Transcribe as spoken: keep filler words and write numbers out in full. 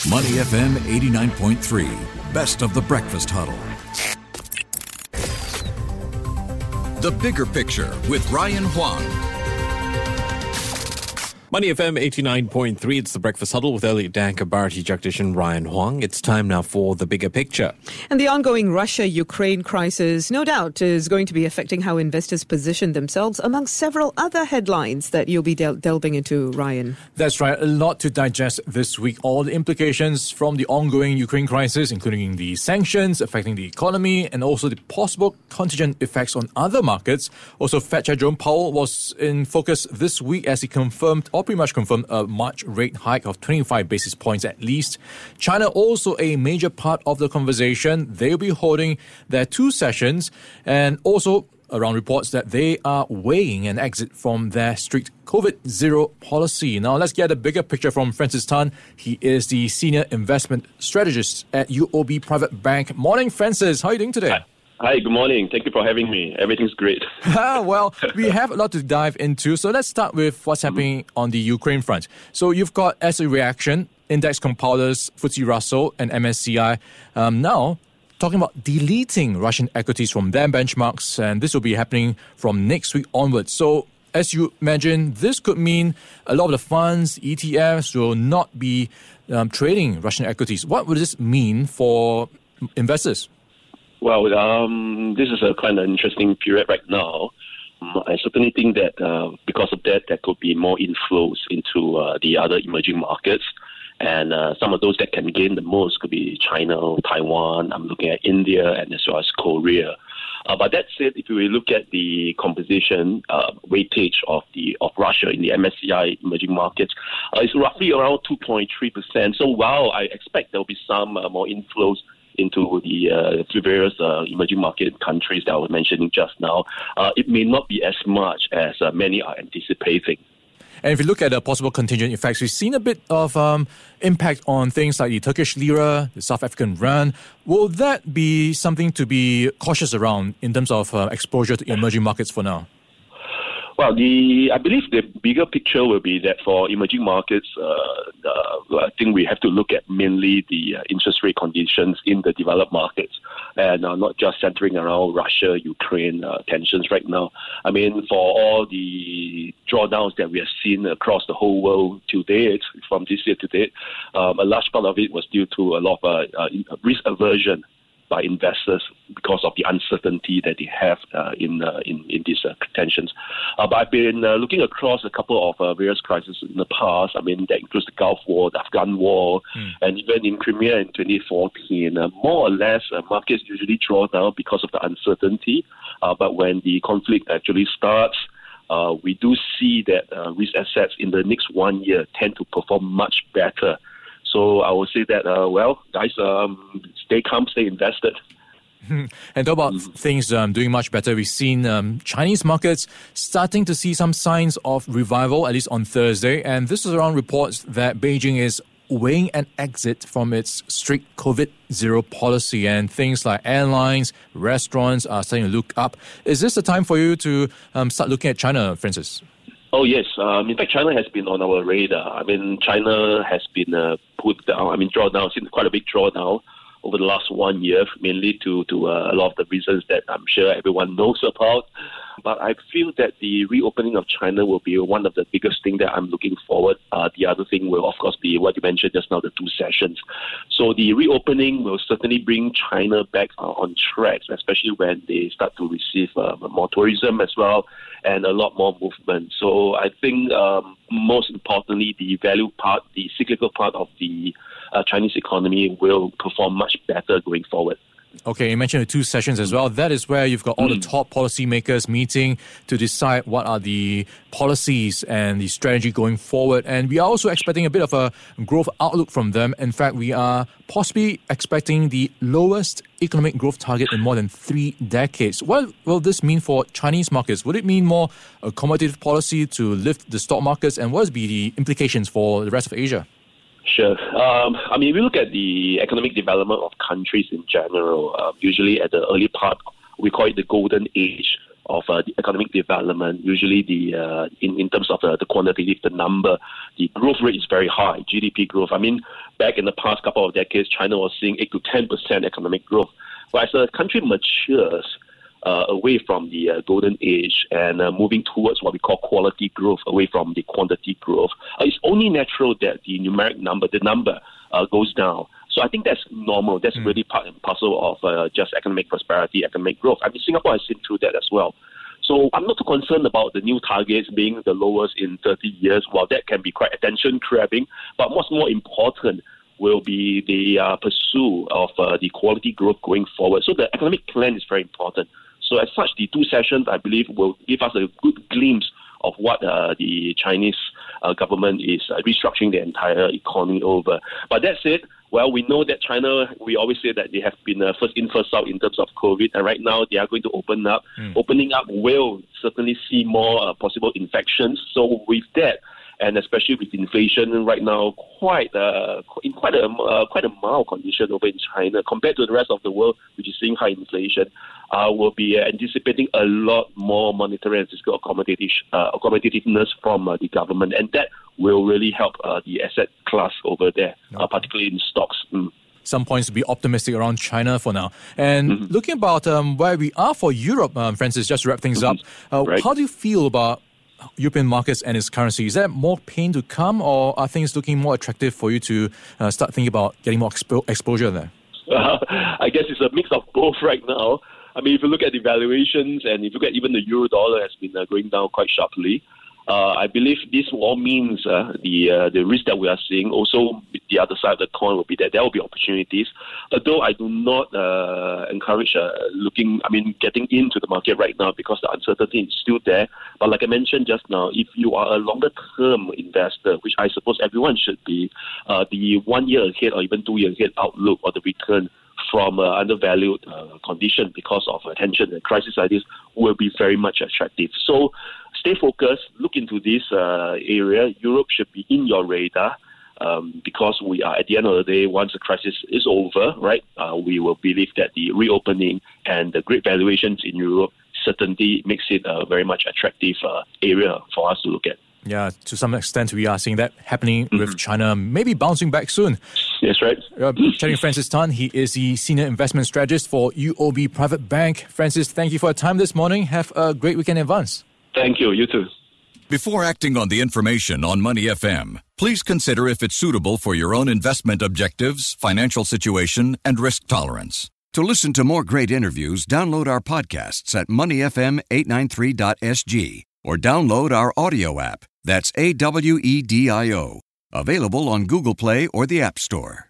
Money F M eighty-nine point three, best of the breakfast huddle. The Bigger Picture with Ryan Huang. Money F M eighty-nine point three, it's the Breakfast Huddle with Elliot Danker, Bharati Jagdish and Ryan Huang. It's time now for The Bigger Picture. And the ongoing Russia-Ukraine crisis, no doubt, is going to be affecting how investors position themselves, among several other headlines that you'll be del- delving into, Ryan. That's right. A lot to digest this week. All the implications from the ongoing Ukraine crisis, including the sanctions affecting the economy and also the possible contingent effects on other markets. Also, Fed Chair Jerome Powell was in focus this week as he confirmed or pretty much confirmed a March rate hike of twenty-five basis points at least. China also a major part of the conversation. They'll be holding their two sessions and also around reports that they are weighing an exit from their strict COVID zero policy. Now, let's get a bigger picture from Francis Tan. He is the Senior Investment Strategist at U O B Private Bank. Morning, Francis. How are you doing today? Hi. Hi, good morning. Thank you for having me. Everything's great. Well, we have a lot to dive into. So let's start with what's happening mm-hmm. on the Ukraine front. So you've got, as a reaction, index compounders, F T S E Russell and M S C I um, now talking about deleting Russian equities from their benchmarks, and this will be happening from next week onwards. So as you imagine, this could mean a lot of the funds, E T Fs will not be um, trading Russian equities. What would this mean for investors? Well, um, this is a kind of interesting period right now. Um, I certainly think that uh, because of that, there could be more inflows into uh, the other emerging markets. And uh, some of those that can gain the most could be China, Taiwan. I'm looking at India and as well as Korea. Uh, but that said, if we look at the composition, uh, weightage of the of Russia in the M S C I emerging markets, uh, it's roughly around two point three percent. So while I expect there will be some uh, more inflows into the uh, various uh, emerging market countries that I was mentioning just now, uh, it may not be as much as uh, many are anticipating. And if you look at the possible contingent effects, we've seen a bit of um, impact on things like the Turkish lira, the South African rand. Will that be something to be cautious around in terms of uh, exposure to emerging markets for now? Well, the I believe the bigger picture will be that for emerging markets, uh, uh, I think we have to look at mainly the uh, interest rate conditions in the developed markets, and uh, not just centering around Russia, Ukraine uh, tensions right now. I mean, for all the drawdowns that we have seen across the whole world to date, from this year to date, um, a large part of it was due to a lot of uh, uh, risk aversion by investors because of the uncertainty that they have uh, in, uh, in in these uh, tensions. Uh, but I've been uh, looking across a couple of uh, various crises in the past. I mean, that includes the Gulf War, the Afghan War, mm. and even in Crimea in twenty fourteen. Uh, more or less, uh, markets usually draw down because of the uncertainty. Uh, but when the conflict actually starts, uh, we do see that uh, risk assets in the next one year tend to perform much better. So I will say that, uh, well, guys, um, stay calm, stay invested. And talk about mm. things um, doing much better. We've seen um, Chinese markets starting to see some signs of revival, at least on Thursday. And this is around reports that Beijing is weighing an exit from its strict COVID zero policy, and things like airlines, restaurants are starting to look up. Is this the time for you to um, start looking at China, Francis? Oh, yes. Um, in fact, China has been on our radar. I mean, China has been uh, put down, I mean, drawdown, seen quite a big drawdown over the last one year, mainly to, to uh, a lot of the reasons that I'm sure everyone knows about. But I feel that the reopening of China will be one of the biggest things that I'm looking forward. Uh, the other thing will, of course, be what you mentioned just now, the two sessions. So the reopening will certainly bring China back uh, on track, especially when they start to receive uh, more tourism as well and a lot more movement. So I think um, most importantly, the value part, the cyclical part of the uh, Chinese economy will perform much better going forward. Okay, you mentioned the two sessions as well. That is where you've got all mm. the top policymakers meeting to decide what are the policies and the strategy going forward. And we are also expecting a bit of a growth outlook from them. In fact, we are possibly expecting the lowest economic growth target in more than three decades. What will this mean for Chinese markets? Would it mean more accommodative policy to lift the stock markets? And what will be the implications for the rest of Asia? Sure. Um, I mean, if we look at the economic development of countries in general, uh, usually at the early part, we call it the golden age of uh, the economic development. Usually, the uh, in, in terms of the, the quantitative, the number, the growth rate is very high, G D P growth. I mean, back in the past couple of decades, China was seeing eight to ten percent economic growth. But as a country matures uh, away from the uh, golden age and uh, moving towards what we call quality growth, away from the quantity growth, uh, it's only natural that the numeric number, the number, uh, goes down. So I think that's normal. That's mm. really part and parcel of uh, just economic prosperity, economic growth. I mean, Singapore has seen through that as well. So I'm not too concerned about the new targets being the lowest in thirty years. While that can be quite attention-grabbing, but what's more important will be the uh, pursuit of uh, the quality growth going forward. So the economic plan is very important. So as such, the two sessions, I believe, will give us a good glimpse of what uh, the Chinese uh, government is uh, restructuring the entire economy over. But that said, well, we know that China, we always say that they have been uh, first in, first out in terms of COVID, and right now they are going to open up. Mm. Opening up will certainly see more uh, possible infections. So with that, and especially with inflation right now, quite uh, in quite a uh, quite a mild condition over in China compared to the rest of the world, which is seeing high inflation, uh, will be uh, anticipating a lot more monetary and fiscal accommodative, uh, accommodativeness from uh, the government, and that will really help uh, the asset class over there, okay. uh, particularly in stocks. Mm. Some points to be optimistic around China for now. And mm-hmm. looking about um, where we are for Europe, um, Francis, just to wrap things mm-hmm. up, uh, right. how do you feel about European markets and its currency? Is there more pain to come, or are things looking more attractive for you to uh, start thinking about getting more expo- exposure there? Uh, I guess it's a mix of both right now. I mean, if you look at the valuations and if you look at even the euro dollar has been uh, going down quite sharply, uh, I believe this all means uh, the uh, the risk that we are seeing. Also, the other side of the coin will be that there will be opportunities. Although I do not uh, encourage uh, looking, I mean, getting into the market right now because the uncertainty is still there. But like I mentioned just now, if you are a longer-term investor, which I suppose everyone should be, uh, the one year ahead or even two year ahead outlook or the return from uh, undervalued uh, condition because of uh, tension and crisis like this will be very much attractive. So stay focused, look into this uh, area. Europe should be in your radar um, because we are, at the end of the day, once the crisis is over, right, uh, we will believe that the reopening and the great valuations in Europe certainly makes it a very much attractive uh, area for us to look at. Yeah, to some extent, we are seeing that happening mm-hmm. with China maybe bouncing back soon. Yes, right. Uh, chatting Francis Tan, he is the Senior Investment Strategist for U O B Private Bank. Francis, thank you for your time this morning. Have a great weekend in advance. Thank you. You too. Before acting on the information on Money F M, please consider if it's suitable for your own investment objectives, financial situation, and risk tolerance. To listen to more great interviews, download our podcasts at money f m eight nine three dot s g or download our audio app. That's A W E D I O. Available on Google Play or the App Store.